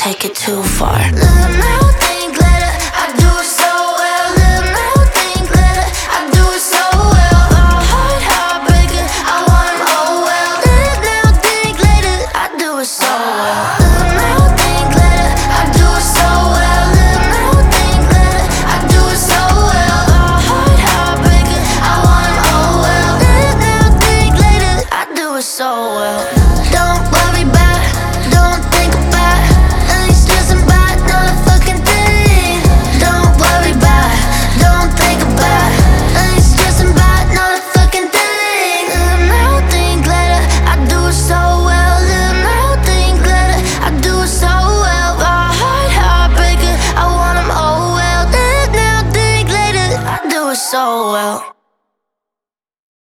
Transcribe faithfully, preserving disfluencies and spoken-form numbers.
take it too far. Live now, think later, I do it so well. Live now, think later, I do it so well. My heart, heartbreaker, I want 'em oh well. Live now, think later, I do it so well. Live now, think later, I do it so well. Live now, think later, I do it so well. My heart, heartbreaker, I want 'em oh well. Live now, think later, I do it so well. Don't worry about, don't think about, I ain't stressing about no fucking thing. Don't worry about, don't think about, I ain't stressing about no fucking thing. Live now, think later, I do it so well. Live now, think later, I do it so well. My heart, heartbreaker, I want 'em oh well. Live now, think later, I do it so well.